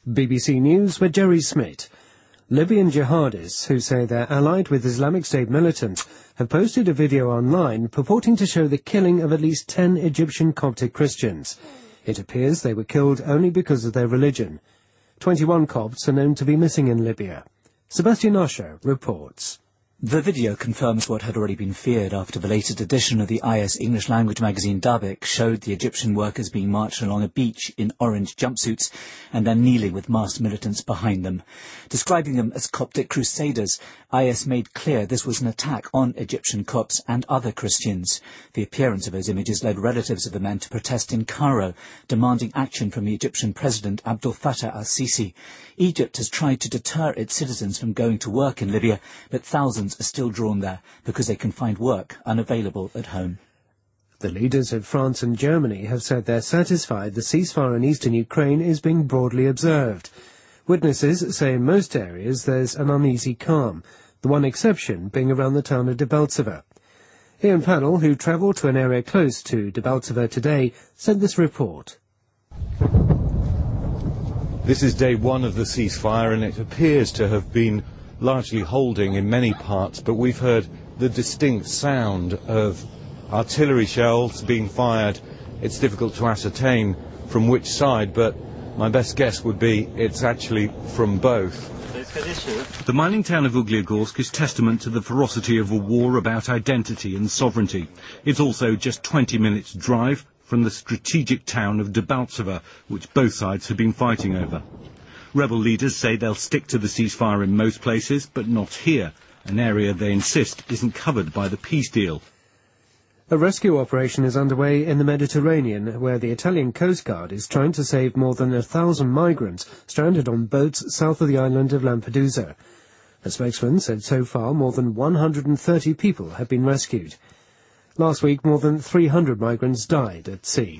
BBC News with Jerry Smith. Libyan jihadists, who say they're allied with Islamic State militants, have posted a video online purporting to show the killing of at least 10 Egyptian Coptic Christians. It appears they were killed only because of their religion. 21 Copts are known to be missing in Libya. Sebastian Usher reports. The video confirms what had already been feared after the latest edition of the IS English-language magazine Dabiq showed the Egyptian workers being marched along a beach in orange jumpsuits and then kneeling with masked militants behind them. Describing them as Coptic crusaders, IS made clear this was an attack on Egyptian Copts and other Christians. The appearance of those images led relatives of the men to protest in Cairo, demanding action from the Egyptian President Abdel Fattah al-Sisi. Egypt has tried to deter its citizens from going to work in Libya, but thousands are still drawn there because they can find work unavailable at home. The leaders of France and Germany have said they're satisfied the ceasefire in eastern Ukraine is being broadly observed. Witnesses say in most areas there's an uneasy calm, the one exception being around the town of Debaltseve. Ian Pannell, who travelled to an area close to Debaltseve today, sent this report. This is day one of the ceasefire, and it appears to have been largely holding in many parts, but we've heard the distinct sound of artillery shells being fired. It's difficult to ascertain from which side, but my best guess would be it's actually from both. The mining town of Uglygorsk is testament to the ferocity of a war about identity and sovereignty. It's also just 20 minutes' drive from the strategic town of Debaltseve, which both sides have been fighting over. Rebel leaders say they'll stick to the ceasefire in most places, but not here, an area they insist isn't covered by the peace deal. A rescue operation is underway in the Mediterranean, where the Italian Coast Guard is trying to save more than 1,000 migrants stranded on boats south of the island of Lampedusa. A spokesman said so far more than 130 people have been rescued. Last week, more than 300 migrants died at sea.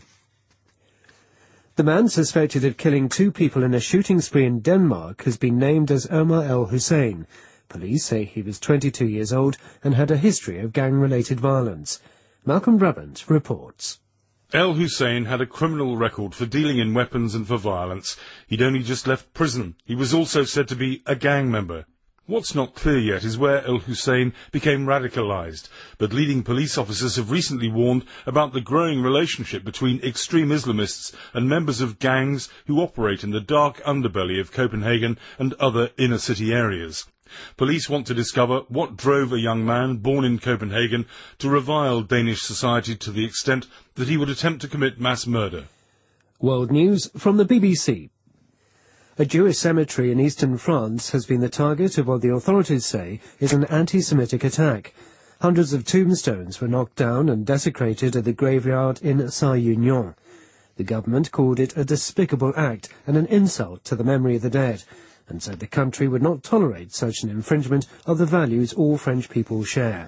The man suspected of killing 2 people in a shooting spree in Denmark has been named as Omar El Hussein. Police say he was 22 years old and had a history of gang-related violence. Malcolm Brabant reports. El Hussein had a criminal record for dealing in weapons and for violence. He'd only just left prison. He was also said to be a gang member. What's not clear yet is where El Hussein became radicalized, but leading police officers have recently warned about the growing relationship between extreme Islamists and members of gangs who operate in the dark underbelly of Copenhagen and other inner-city areas. Police want to discover what drove a young man born in Copenhagen to revile Danish society to the extent that he would attempt to commit mass murder. World News from the BBC. A Jewish cemetery in eastern France has been the target of what the authorities say is an anti-Semitic attack. Hundreds of tombstones were knocked down and desecrated at the graveyard in Saint-Union. The government called it a despicable act and an insult to the memory of the dead, and said the country would not tolerate such an infringement of the values all French people share.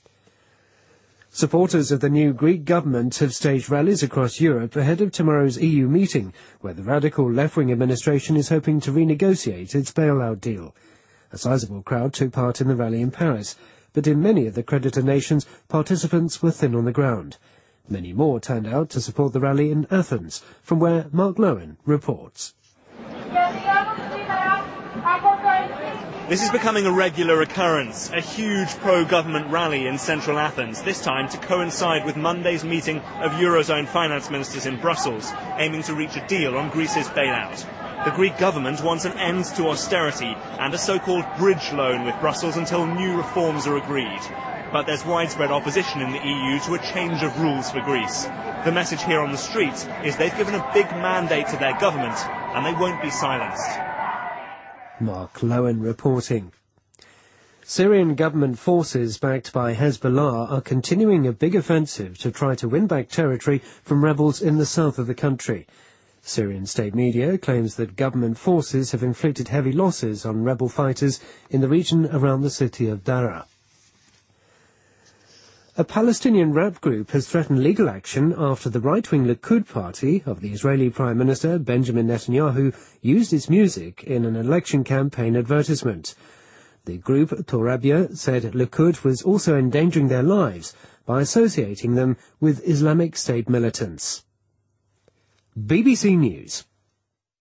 Supporters of the new Greek government have staged rallies across Europe ahead of tomorrow's EU meeting, where the radical left-wing administration is hoping to renegotiate its bailout deal. A sizable crowd took part in the rally in Paris, but in many of the creditor nations, participants were thin on the ground. Many more turned out to support the rally in Athens, from where Mark Lowen reports. This is becoming a regular occurrence, a huge pro-government rally in central Athens, this time to coincide with Monday's meeting of Eurozone finance ministers in Brussels, aiming to reach a deal on Greece's bailout. The Greek government wants an end to austerity and a so-called bridge loan with Brussels until new reforms are agreed. But there's widespread opposition in the EU to a change of rules for Greece. The message here on the streets is they've given a big mandate to their government and they won't be silenced. Mark Lowen reporting. Syrian government forces backed by Hezbollah are continuing a big offensive to try to win back territory from rebels in the south of the country. Syrian state media claims that government forces have inflicted heavy losses on rebel fighters in the region around the city of Daraa. A Palestinian rap group has threatened legal action after the right-wing Likud party of the Israeli Prime Minister Benjamin Netanyahu used its music in an election campaign advertisement. The group Torabia said Likud was also endangering their lives by associating them with Islamic State militants. BBC News.